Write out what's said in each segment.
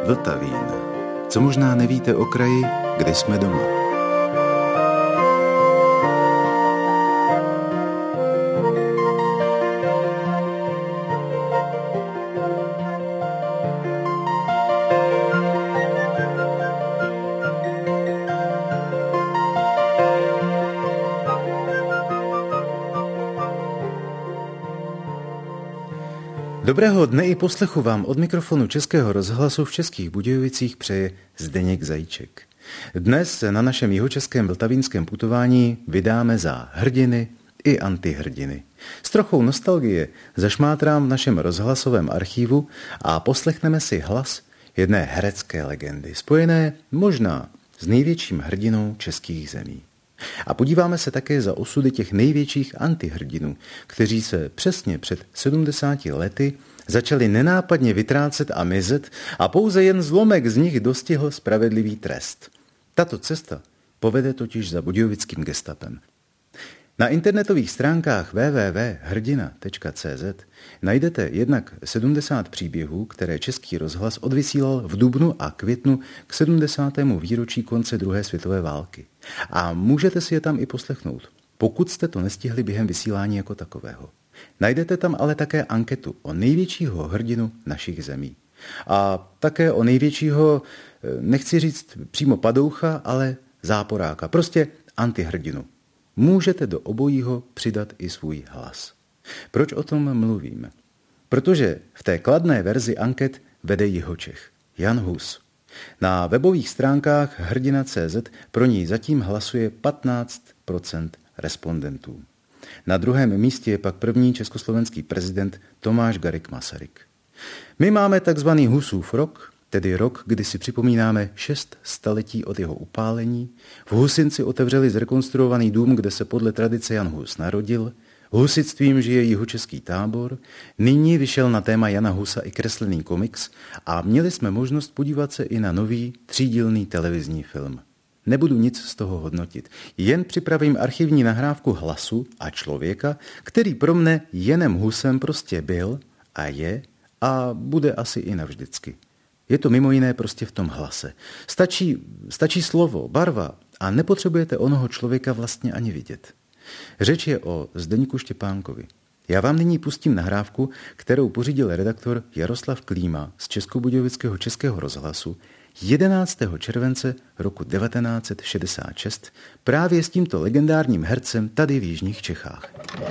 Vltavín. Co možná nevíte o kraji, kde jsme doma. Dobrého dne i poslechu vám od mikrofonu Českého rozhlasu v Českých Budějovicích přeje Zdeněk Zajíček. Dnes na našem jihočeském vltavínském putování vydáme za hrdiny i antihrdiny. S trochou nostalgie zašmátrám v našem rozhlasovém archívu a poslechneme si hlas jedné herecké legendy, spojené možná s největším hrdinou českých zemí. A podíváme se také za osudy těch největších antihrdinů, kteří se přesně před 70 lety začali nenápadně vytrácet a mizet a pouze jen zlomek z nich dostihl spravedlivý trest. Tato cesta povede totiž za budějovickým gestapem. Na internetových stránkách www.hrdina.cz najdete jednak 70 příběhů, které Český rozhlas odvysílal v dubnu a květnu k 70. výročí konce druhé světové války. A můžete si je tam i poslechnout, pokud jste to nestihli během vysílání jako takového. Najdete tam ale také anketu o největšího hrdinu našich zemí. A také o největšího, nechci říct přímo padoucha, ale záporáka, prostě antihrdinu. Můžete do obojího přidat i svůj hlas. Proč o tom mluvím? Protože v té kladné verzi anket vede Jihočech, Jan Hus. Na webových stránkách hrdina.cz pro ní zatím hlasuje 15% respondentů. Na druhém místě je pak první československý prezident Tomáš Garrigue Masaryk. My máme takzvaný Husův rok, tedy rok, kdy si připomínáme 6 staletí od jeho upálení. V Husinci otevřeli zrekonstruovaný dům, kde se podle tradice Jan Hus narodil. Husitstvím žije jihočeský tábor. Nyní vyšel na téma Jana Husa i kreslený komiks a měli jsme možnost podívat se i na nový 3dílný televizní film. Nebudu nic z toho hodnotit, jen připravím archivní nahrávku hlasu a člověka, který pro mne Janem Husem prostě byl a je a bude asi i navždycky. Je to mimo jiné prostě v tom hlase. Stačí slovo, barva a nepotřebujete onoho člověka vlastně ani vidět. Řeč je o Zdeňku Štěpánkovi. Já vám nyní pustím nahrávku, kterou pořídil redaktor Jaroslav Klíma z Českobudějovického Českého rozhlasu 11. července roku 1966 právě s tímto legendárním hercem tady v jižních Čechách.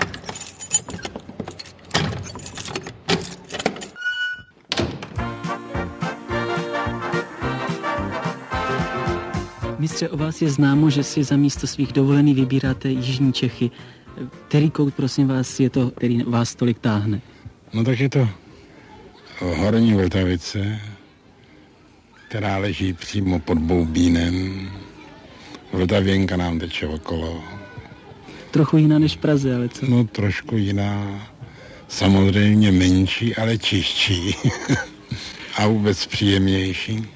Mistře, o vás je známo, že si za místo svých dovolených vybíráte jižní Čechy. Který kout, prosím vás, je to, který vás tolik táhne? No tak je to Horní Vltavice, která leží přímo pod Boubínem. Vltavěnka nám teče okolo. Trochu jiná než v Praze, ale co? No trošku jiná, samozřejmě menší, ale čistší a vůbec příjemnější.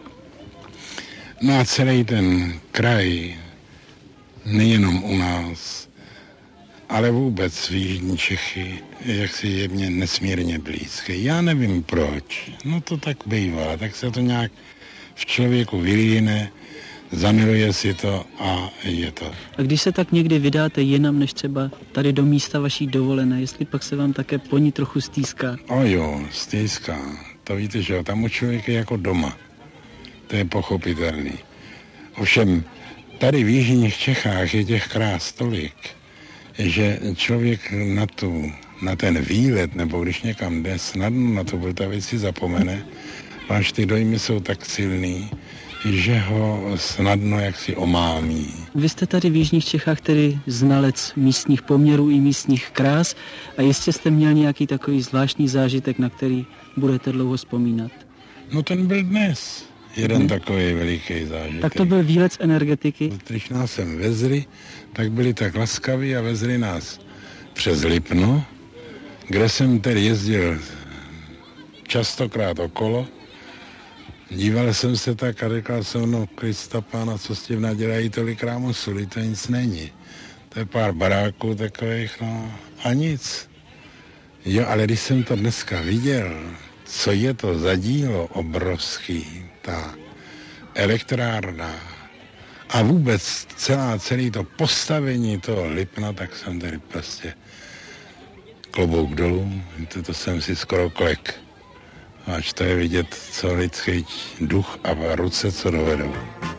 No a celý ten kraj, nejenom u nás, ale vůbec v jižní Čechy, jaksi je mně nesmírně blízký. Já nevím proč, no to tak bývá, tak se to nějak v člověku vylíne, zamiluje si to a je to. A když se tak někdy vydáte jinam než třeba tady do místa vaší dovolené, jestli pak se vám také po ní trochu stýská? O jo, stýská, to víte, že jo, tam u člověka je jako doma. To je pochopitelný. Ovšem, tady v jižních Čechách je těch krás tolik, že člověk na ten výlet, nebo když někam jde, snadno na tu Vltavici zapomene, až ty dojmy jsou tak silný, že ho snadno jaksi omámí. Vy jste tady v jižních Čechách tedy znalec místních poměrů i místních krás a jistě jste měl nějaký takový zvláštní zážitek, na který budete dlouho vzpomínat. No ten byl dnes. Jeden takový veliký zážitek. Tak to byl výlet z energetiky? Když nás sem vezli, tak byli tak laskaví a vezli nás přes Lipno, kde jsem tedy jezdil častokrát okolo. Díval jsem se tak a řekl jsem, no Krista pána, co s tím nadělají tolik rámusuli, to nic není. To je pár baráků takových, no a nic. Jo, ale když jsem to dneska viděl, co je to za dílo obrovský, ta elektrárna a vůbec celé to postavení toho Lipna, tak jsem tady prostě klobouk dolů, to jsem si skoro klek. Až to je vidět, co lidský duch a ruce, co dovedou.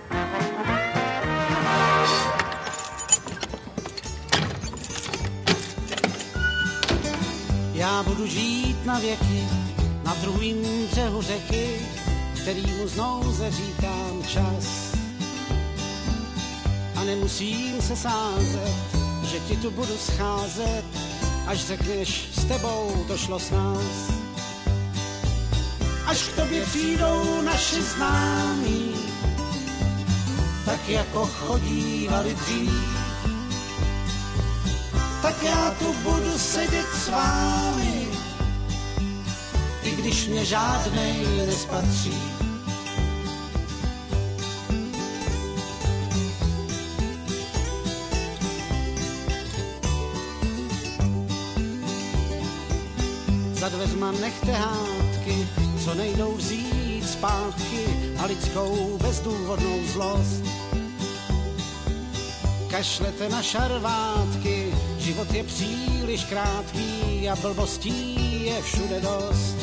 Já budu žít na věky, na druhým břehu řeky, kterýmu znouze říkám čas. A nemusím se sázet, že ti tu budu scházet, až řekneš, s tebou to šlo s nás. Až k tobě přijdou naši známí, tak jako chodívali dřív, tak já tu budu sedět s vámi, i když mě žádnej nespatří. Za dveřma nechte hádky, co nejdou vzít zpátky, a lidskou bezdůvodnou zlost. Kašlete na šarvátky, život je příliš krátký a blbostí je všude dost.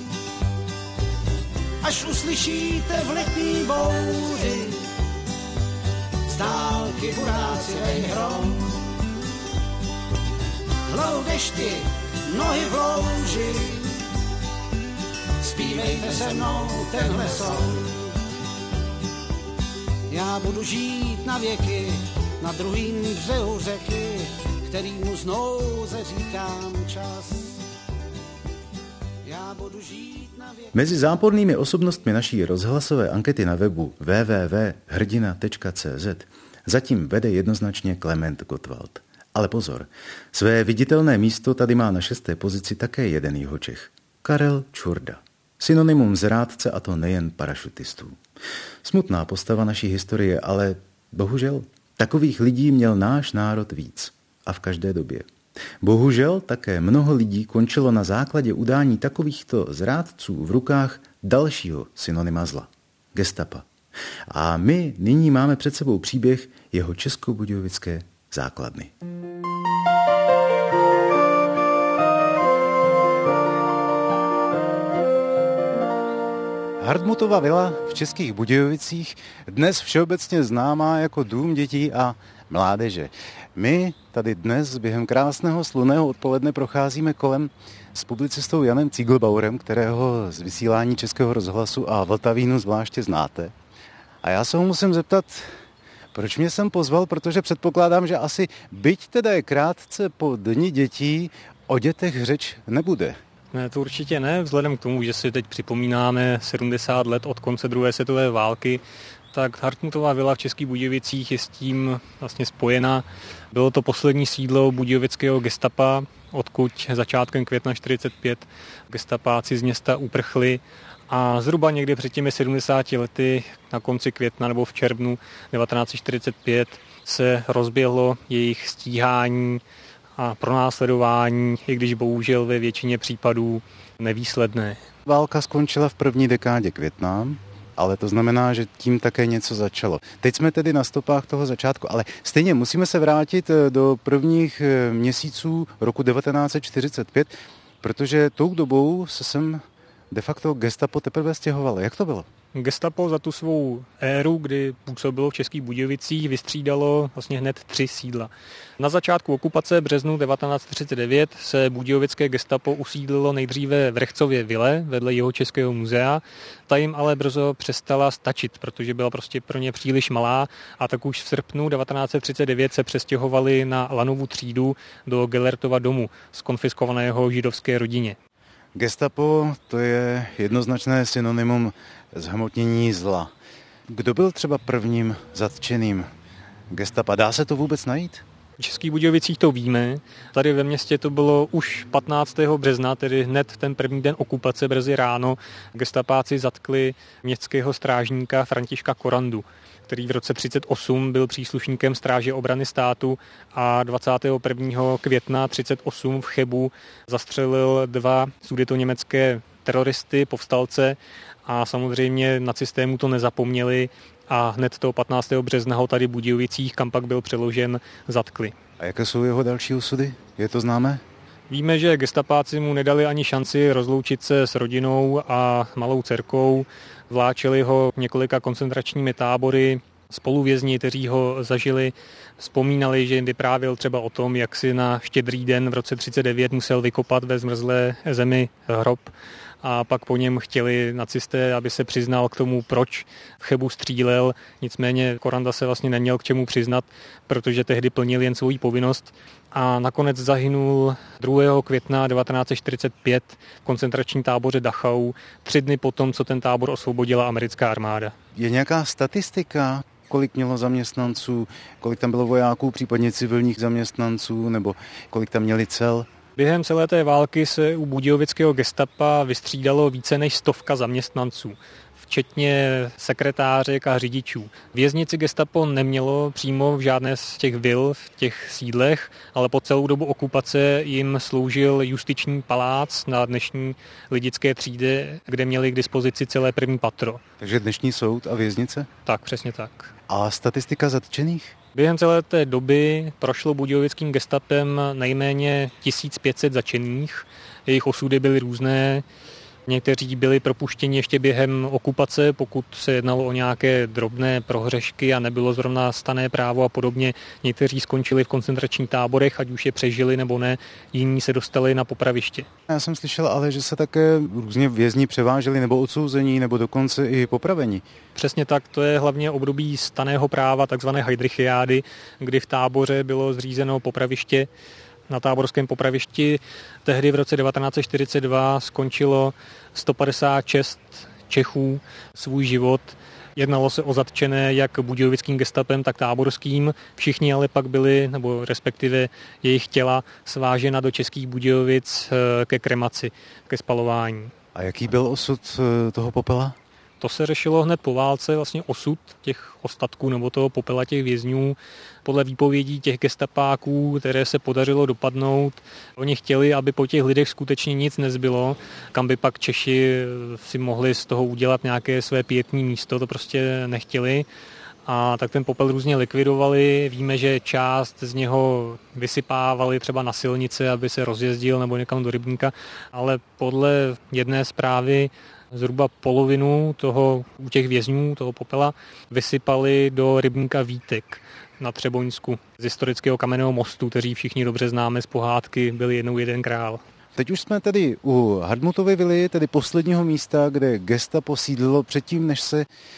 Až uslyšíte v letní bouři z dálky buráci hrom, hlavu dešti, nohy v louži, zpívejte se mnou tenhle song. Já budu žít na věky, na druhým břehu řeky, kterýmu znouze říkám čas. Já budu žít na věky. Mezi zápornými osobnostmi naší rozhlasové ankety na webu www.hrdina.cz zatím vede jednoznačně Klement Gottwald. Ale pozor, své viditelné místo tady má na 6. pozici také jeden Jihočech. Karel Čurda. Synonymum zrádce, a to nejen parašutistů. Smutná postava naší historie, ale bohužel takových lidí měl náš národ víc. A v každé době. Bohužel také mnoho lidí končilo na základě udání takovýchto zrádců v rukách dalšího synonyma zla. Gestapa. A my nyní máme před sebou příběh jeho českobudějovické základny. Hartmutova vila v Českých Budějovicích, dnes všeobecně známá jako dům dětí a mládeže. My tady dnes během krásného slunného odpoledne procházíme kolem s publicistou Janem Cíglbauerem, kterého z vysílání Českého rozhlasu a Vltavínu zvláště znáte. A já se ho musím zeptat, proč mě sem pozval, protože předpokládám, že asi byť teda je krátce po Dni dětí, o dětech řeč nebude. Ne, to určitě ne, vzhledem k tomu, že si teď připomínáme 70 let od konce druhé světové války, tak Hartmutova vila v Českých Budějovicích je s tím vlastně spojena. Bylo to poslední sídlo budějovického gestapa, odkud začátkem května 1945 gestapáci z města uprchli a zhruba někdy před těmi 70 lety na konci května nebo v červnu 1945 se rozběhlo jejich stíhání a pronásledování, i když bohužel ve většině případů nevýsledné. Válka skončila v první dekádě května, ale to znamená, že tím také něco začalo. Teď jsme tedy na stopách toho začátku, ale stejně musíme se vrátit do prvních měsíců roku 1945, protože tou dobou se sem de facto gestapo teprve stěhovalo. Jak to bylo? Gestapo za tu svou éru, kdy působilo v Českých Budějovicích, vystřídalo vlastně hned 3 sídla. Na začátku okupace březnu 1939 se budějovické gestapo usídlilo nejdříve v Rechcově vile vedle Jihočeského muzea. Ta jim ale brzo přestala stačit, protože byla prostě pro ně příliš malá, a tak už v srpnu 1939 se přestěhovali na Lanovu třídu do Gellertova domu z konfiskovaného židovské rodině. Gestapo to je jednoznačné synonymum zhmotnění zla. Kdo byl třeba prvním zatčeným gestapa? Dá se to vůbec najít? V Českých Budějovicích to víme. Tady ve městě to bylo už 15. března, tedy hned ten první den okupace, brzy ráno. Gestapáci zatkli městského strážníka Františka Korandu, který v roce 1938 byl příslušníkem Stráže obrany státu a 21. května 1938 v Chebu zastřelil 2 sudetoněmecké teroristy, povstalce a samozřejmě nacisté mu to nezapomněli a hned toho 15. března ho tady v Budějovicích, kam pak byl přeložen, zatkli. A jaké jsou jeho další osudy? Je to známé? Víme, že gestapáci mu nedali ani šanci rozloučit se s rodinou a malou dcerkou. Vláčeli ho několika koncentračními tábory. Spoluvězni, kteří ho zažili, vzpomínali, že jim vyprávěl třeba o tom, jak si na Štědrý den v roce 1939 musel vykopat ve zmrzlé zemi hrob a pak po něm chtěli nacisté, aby se přiznal k tomu, proč v Chebu střílel. Nicméně Koranda se vlastně neměl k čemu přiznat, protože tehdy plnil jen svou povinnost a nakonec zahynul 2. května 1945 v koncentračním táboře Dachau 3 dny potom, co ten tábor osvobodila americká armáda. Je nějaká statistika, kolik mělo zaměstnanců, kolik tam bylo vojáků, případně civilních zaměstnanců, nebo kolik tam měli cel? Během celé té války se u budějovického gestapa vystřídalo více než 100 zaměstnanců, včetně sekretářek a řidičů. Věznici gestapo nemělo přímo v žádné z těch vil, v těch sídlech, ale po celou dobu okupace jim sloužil justiční palác na dnešní lidické třídě, kde měli k dispozici celé první patro. Takže dnešní soud a věznice? Tak, přesně tak. A statistika zatčených? Během celé té doby prošlo budějovickým gestapem nejméně 1500 zatčených. Jejich osudy byly různé. Někteří byli propuštěni ještě během okupace, pokud se jednalo o nějaké drobné prohřešky a nebylo zrovna stanné právo a podobně. Někteří skončili v koncentračních táborech, ať už je přežili nebo ne, jiní se dostali na popraviště. Já jsem slyšel ale, že se také různě vězni převáželi nebo odsouzení, nebo dokonce i popraveni. Přesně tak, to je hlavně období stanného práva, takzvané Heydrichiády, kdy v táboře bylo zřízeno popraviště. Na táborském popravišti tehdy v roce 1942 skončilo 156 Čechů svůj život. Jednalo se o zatčené jak budějovickým gestapem, tak táborským. Všichni ale pak byli, nebo respektive jejich těla, svážena do Českých Budějovic ke kremaci, ke spalování. A jaký byl osud toho popela? To se řešilo hned po válce, vlastně osud těch ostatků nebo toho popela těch vězňů. Podle výpovědí těch gestapáků, které se podařilo dopadnout, oni chtěli, aby po těch lidech skutečně nic nezbylo, kam by pak Češi si mohli z toho udělat nějaké své pietní místo, to prostě nechtěli. A tak ten popel různě likvidovali. Víme, že část z něho vysypávali třeba na silnice, aby se rozjezdil nebo někam do rybníka, ale podle jedné zprávy zhruba polovinu toho u těch vězňů, toho popela, vysypali do rybníka Vítek na Třeboňsku z historického kamenného mostu, kteří všichni dobře známe z pohádky Byl jednou jeden král. Teď už jsme tady u Hartmutovy vily, tedy posledního místa, kde gestapo sídlilo předtím, než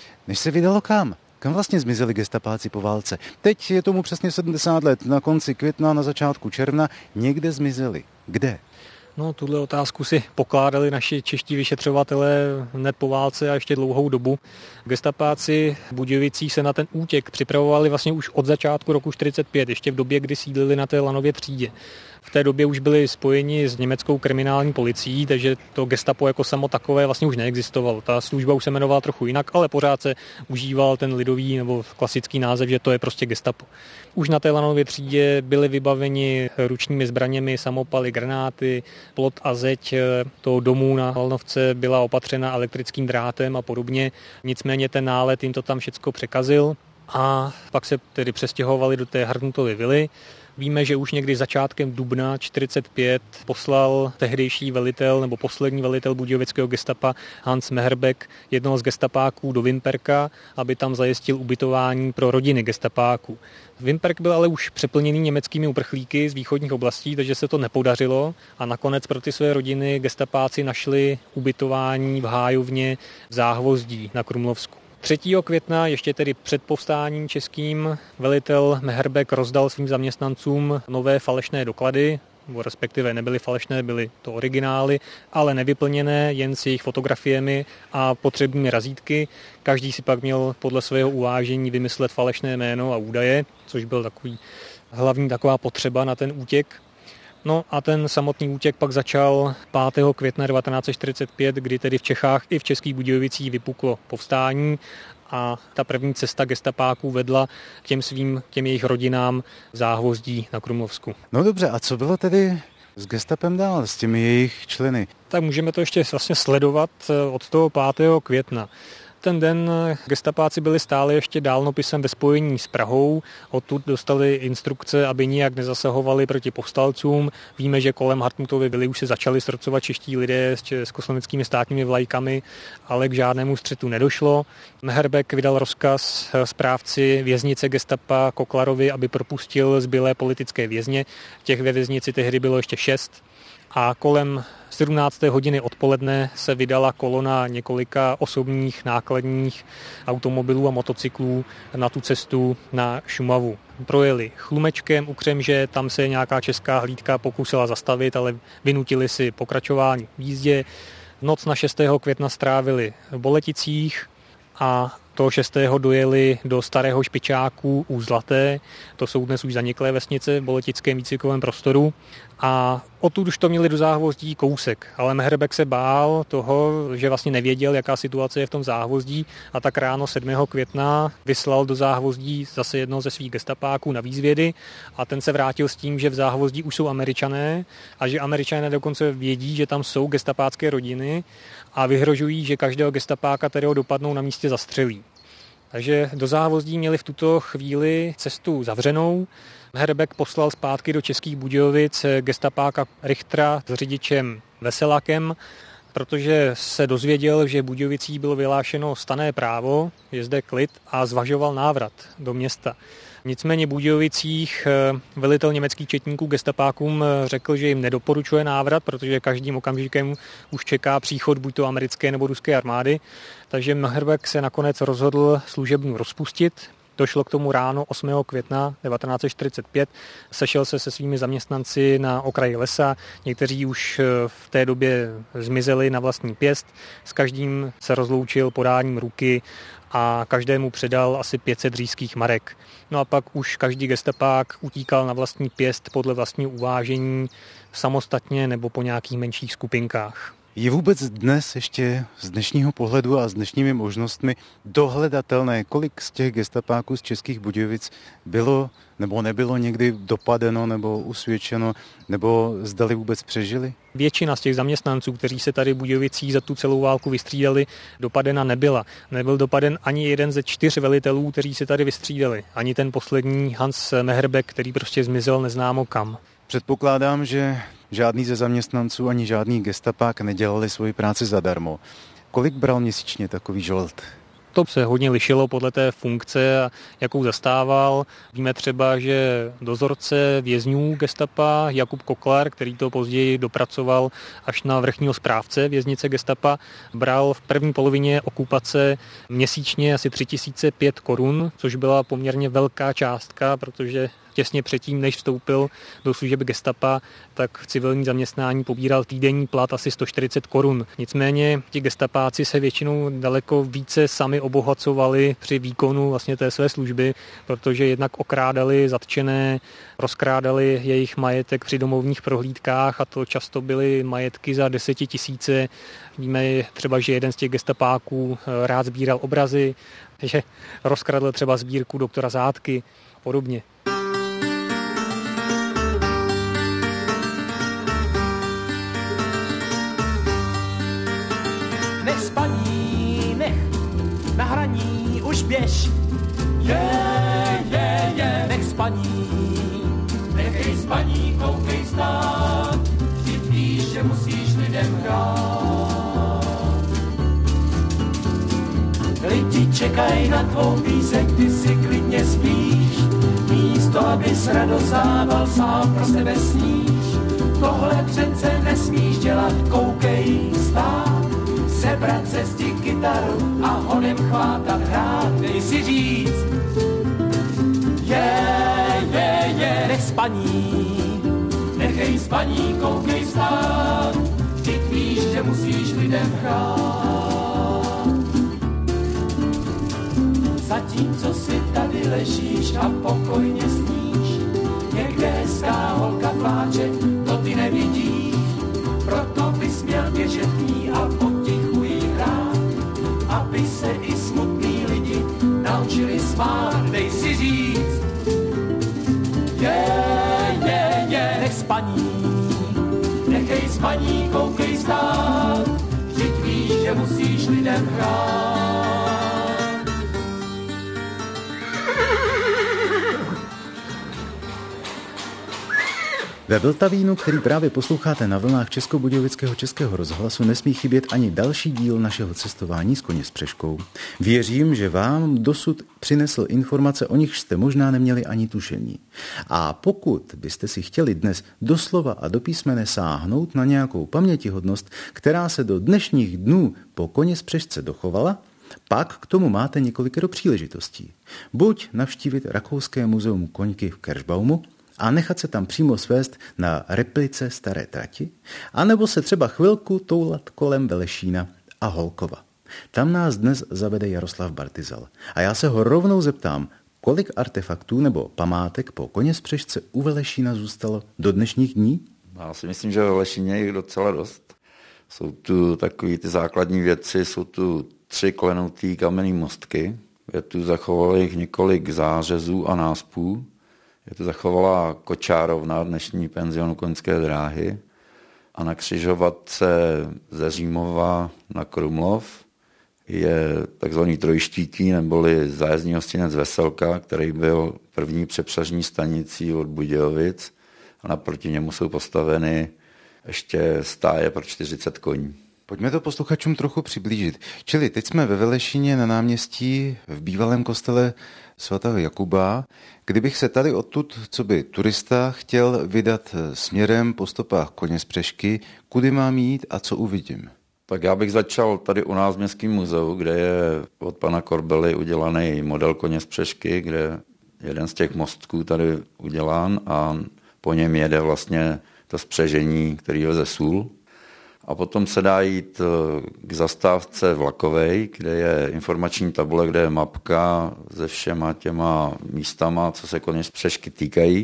se vydalo kam? Kam vlastně zmizeli gestapáci po válce? Teď je tomu přesně 70 let, na konci května, na začátku června, někde zmizeli. Kde? No, tuhle otázku si pokládali naši čeští vyšetřovatelé hned po válce a ještě dlouhou dobu. Gestapáci v Budějovicích se na ten útěk připravovali vlastně už od začátku roku 1945, ještě v době, kdy sídlili na té Lanově třídě. V té době už byli spojeni s německou kriminální policií, takže to gestapo jako samo takové vlastně už neexistovalo. Ta služba už se jmenovala trochu jinak, ale pořád se užíval ten lidový nebo klasický název, že to je prostě gestapo. Už na té Lanově třídě byli vybaveni ručními zbraněmi, samopaly, granáty, plot a zeď toho domu na Lanovce byla opatřena elektrickým drátem a podobně. Nicméně ten nálet jim to tam všecko překazil a pak se tedy přestěhovali do té Hartmutovy vily. Víme, že už někdy začátkem dubna 1945 poslal tehdejší velitel nebo poslední velitel budějovického gestapa Hans Meherbeck jednoho z gestapáků do Vimperka, aby tam zajistil ubytování pro rodiny gestapáků. Vimperk byl ale už přeplněný německými uprchlíky z východních oblastí, takže se to nepodařilo a nakonec pro ty své rodiny gestapáci našli ubytování v Hájovně v Záhvozdí na Krumlovsku. 3. května, ještě tedy před povstáním českým, velitel Meherbeck rozdal svým zaměstnancům nové falešné doklady, nebo respektive nebyly falešné, byly to originály, ale nevyplněné, jen s jejich fotografiemi a potřebnými razítky. Každý si pak měl podle svého uvážení vymyslet falešné jméno a údaje, což byl hlavní taková potřeba na ten útěk. No a ten samotný útěk pak začal 5. května 1945, kdy tedy v Čechách i v Českých Budějovicích vypuklo povstání a ta první cesta gestapáků vedla k těm jejich rodinám v Záhvozdí na Krumlovsku. No dobře, a co bylo tedy s gestapem dál, s těmi jejich členy? Tak můžeme to ještě vlastně sledovat od toho 5. května. Ten den gestapáci byli stále ještě dálnopisem ve spojení s Prahou. Odtud dostali instrukce, aby nijak nezasahovali proti povstalcům. Víme, že kolem Hartmutovy vily už se začali srocovat čeští lidé s československými státními vlajkami, ale k žádnému střetu nedošlo. Meherbek vydal rozkaz správci věznice gestapa Koklarovi, aby propustil zbylé politické vězně. Těch ve věznici tehdy bylo ještě 6. A kolem 17. hodiny odpoledne se vydala kolona několika osobních nákladních automobilů a motocyklů na tu cestu na Šumavu. Projeli Chlumečkem u Křemže, tam se nějaká česká hlídka pokusila zastavit, ale vynutili si pokračování v jízdě. Noc na 6. května strávili v Boleticích a toho 6. dojeli do Starého Špičáku u Zlaté, to jsou dnes už zaniklé vesnice v boletickém výcvikovém prostoru a odtud už to měli do Záhvozdí kousek, ale Meherbek se bál toho, že vlastně nevěděl, jaká situace je v tom Záhvozdí a tak ráno 7. května vyslal do Záhvozdí zase jednoho ze svých gestapáků na výzvědy a ten se vrátil s tím, že v Záhvozdí už jsou Američané a že Američané dokonce vědí, že tam jsou gestapácké rodiny a vyhrožují, že každého gestapáka, kterého dopadnou, na místě zastřelí. Takže do Záhvozdí měli v tuto chvíli cestu zavřenou. Meherbek poslal zpátky do Českých Budějovic gestapáka Richtera s řidičem Veselákem, protože se dozvěděl, že v Budějovicích bylo vyhlášeno stanné právo, je zde klid a zvažoval návrat do města. Nicméně v Budějovicích velitel německých četníků gestapákům řekl, že jim nedoporučuje návrat, protože každým okamžikem už čeká příchod buď to americké nebo ruské armády. Takže Meherbek se nakonec rozhodl služebnu rozpustit. Došlo k tomu ráno 8. května 1945. Sešel se se svými zaměstnanci na okraji lesa. Někteří už v té době zmizeli na vlastní pěst. S každým se rozloučil podáním ruky a každému předal asi 500 říšských marek. No a pak už každý gestapák utíkal na vlastní pěst podle vlastního uvážení samostatně nebo po nějakých menších skupinkách. Je vůbec dnes ještě z dnešního pohledu a s dnešními možnostmi dohledatelné, kolik z těch gestapáků z Českých Budějovic bylo nebo nebylo někdy dopadeno nebo usvědčeno, nebo zdali vůbec přežili? Většina z těch zaměstnanců, kteří se tady v Budějovicích za tu celou válku vystřídali, dopadena nebyla. Nebyl dopaden ani jeden ze 4 velitelů, kteří se tady vystřídali. Ani ten poslední Hans Meherbek, který prostě zmizel neznámo kam. Předpokládám, že žádný ze zaměstnanců ani žádný gestapák nedělali svoji práci zadarmo. Kolik bral měsíčně takový žolt? To se hodně lišilo podle té funkce, jakou zastával. Víme třeba, že dozorce vězňů gestapa Jakub Koklar, který to později dopracoval až na vrchního správce věznice gestapa, bral v první polovině okupace měsíčně asi 3005 korun, což byla poměrně velká částka, protože těsně předtím, než vstoupil do služeb gestapa, tak v civilní zaměstnání pobíral týdenní plat asi 140 korun. Nicméně ti gestapáci se většinou daleko více sami obohacovali při výkonu vlastně té své služby, protože jednak okrádali zatčené, rozkrádali jejich majetek při domovních prohlídkách a to často byly majetky za 10 000. Víme třeba, že jeden z těch gestapáků rád sbíral obrazy, že rozkradl třeba sbírku doktora Zátky a podobně. Nech spaní, nech na hraní už běž. Nech spaní, nechej spaní, koukej stát. Vždyť víš, že musíš lidem hrát. Lidi čekají na tvou píseň, ty si klidně spíš. Místo, abys radost dával, sám pro sebe sníš. Tohle přece nesmíš dělat, koukej stát. Sebrat cesti kytaru a honem chvátat hrát. Dej si říct, nech spaní, nechej spaní, koukej stát. Vždyť víš, že musíš lidem hrát. Zatímco si tady ležíš a pokojně sníš, někde hezká holka pláče, to ty nevidíš. Proto bys měl běžet ní a potichu jí hrát, aby se i smutný lidi naučili smát. Dej si říct, nech spaní, paní koukej stát, vždyť víš, že musíš lidem hrát. Ve Vltavínu, který právě posloucháte na vlnách Českobudějovického Českého rozhlasu, nesmí chybět ani další díl našeho cestování s koně s přeškou. Věřím, že vám dosud přinesl informace, o nich jste možná neměli ani tušení. A pokud byste si chtěli dnes doslova a do písmene sáhnout na nějakou pamětihodnost, která se do dnešních dnů po koně s přešce dochovala, pak k tomu máte několikero příležitostí. Buď navštívit Rakouské muzeum koňky v Keršbaumu, a nechat se tam přímo svést na replice staré trati, anebo se třeba chvilku toulat kolem Velešína a Holkova. Tam nás dnes zavede Jaroslav Bartyzal. A já se ho rovnou zeptám, kolik artefaktů nebo památek po koně s přešce u Velešína zůstalo do dnešních dní? Já si myslím, že ve Velešíně je jich docela dost. Jsou tu takové ty základní věci, jsou tu 3 klenutý kamenné mostky, je tu zachovalo jich několik zářezů a náspů. Je to zachovala kočárovna, dnešní penzion koňské dráhy, a na křižovatce ze Římova na Krumlov je takzvaný trojštítí neboli zájezdní hostinec Veselka, který byl první přepřažní stanicí od Budějovic, a naproti němu jsou postaveny ještě stáje pro 40 koní. Pojďme to posluchačům trochu přiblížit. Čili teď jsme ve Velešíně na náměstí v bývalém kostele svatého Jakuba. Kdybych se tady odtud, co by turista, chtěl vydat směrem po stopách koně z přešky, kudy mám jít a co uvidím? Tak já bych začal tady u nás v Městském muzeu, kde je od pana Korbely udělaný model koně z přešky, kde jeden z těch mostků tady udělán a po něm jede vlastně to spřežení, který je ze Sůl. A potom se dá jít k zastávce vlakovej, kde je informační tabule, kde je mapka se všema těma místama, co se koně z přešky týkají.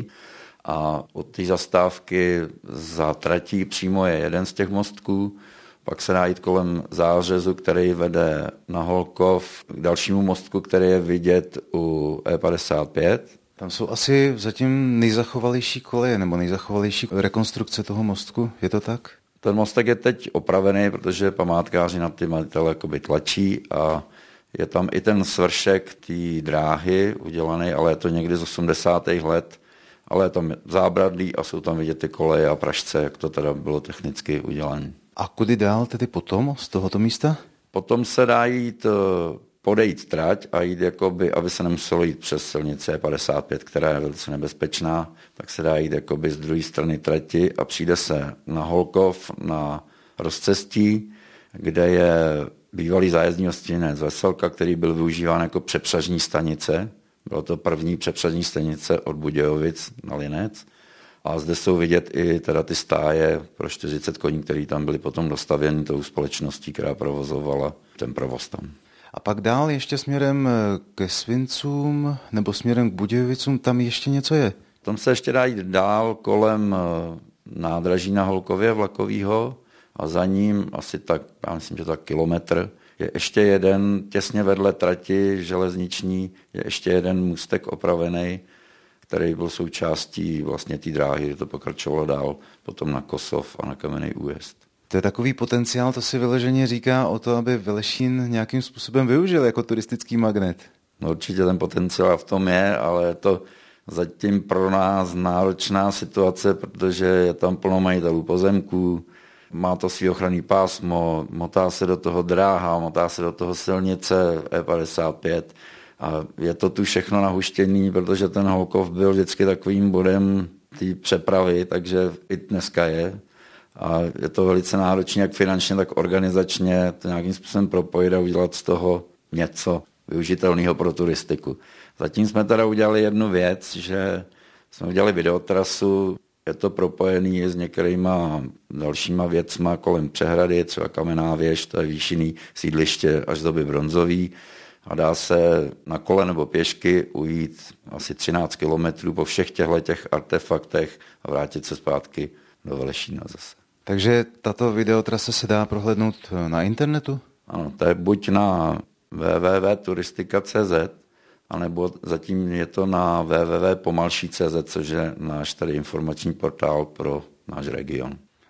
A od té zastávky za tratí přímo je jeden z těch mostků. Pak se dá jít kolem zářezu, který vede na Holkov, k dalšímu mostku, který je vidět u E55. Tam jsou asi zatím nejzachovalejší koleje nebo nejzachovalejší rekonstrukce toho mostku, je to tak? Ten mostek je teď opravený, protože památkáři na ty majitele jakoby tlačí a je tam i ten svršek té dráhy udělaný, ale je to někdy z 80. let, ale je tam zábradlí a jsou tam vidět ty koleje a pražce, jak to teda bylo technicky udělané. A kudy dál tedy potom z tohoto místa? Potom se dá jít podejít trať a jít jakoby, aby se nemuselo jít přes silnici E55, která je velice nebezpečná, tak se dá jít jakoby z druhé strany trati a přijde se na Holkov, na rozcestí, kde je bývalý zájezdní hostinec Veselka, který byl využíván jako přepřažní stanice. Bylo to první přepřažní stanice od Budějovic na Linec. A zde jsou vidět i teda ty stáje pro 40 koní, které tam byly potom dostavěny tou společností, která provozovala ten provoz tam. A pak dál ještě směrem ke Svincům nebo směrem k Budějovicům, tam ještě něco je? Tam se ještě dá jít dál kolem nádraží na Holkově vlakovýho a za ním asi tak, já myslím, že tak kilometr, je ještě jeden, těsně vedle trati železniční, je ještě jeden můstek opravený, který byl součástí vlastně té dráhy, že to pokračovalo dál potom na Kosov a na Kamenný Újezd. To je takový potenciál, to si vyloženě říká o to, aby Velešín nějakým způsobem využil jako turistický magnet. No určitě ten potenciál v tom je, ale je to zatím pro nás náročná situace, protože je tam plno majitelů pozemků, má to svý ochranný pásmo, motá se do toho dráha, motá se do toho silnice E55 a je to tu všechno nahuštěný, protože ten Holkov byl vždycky takovým bodem té přepravy, takže i dneska je. A je to velice náročné, jak finančně, tak organizačně, to nějakým způsobem propojit a udělat z toho něco využitelného pro turistiku. Zatím jsme teda udělali jednu věc, že jsme udělali videotrasu, je to propojený s některýma dalšíma věcma kolem přehrady, třeba Kamenná věž, to je výšinný sídliště až z doby bronzový a dá se na kole nebo pěšky ujít asi 13 kilometrů po všech těch artefaktech a vrátit se zpátky do Velešína zase. Takže tato videotrasa se dá prohlédnout na internetu? Ano, to je buď na www.turistika.cz, anebo zatím je to na www.pomalší.cz, což je náš tady informační portál pro náš region.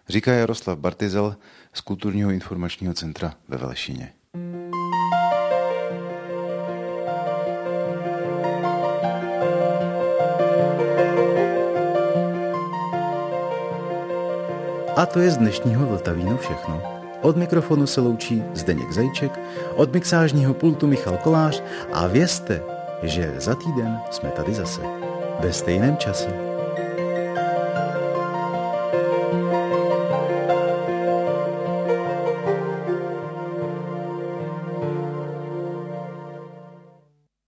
říká Jaroslav Bartyzel z Kulturního informačního centra ve Velešině. A to je z dnešního Vltavínu všechno. Od mikrofonu se loučí Zdeněk Zajíček, od mixážního pultu Michal Kolář a vězte, že za týden jsme tady zase ve stejném čase.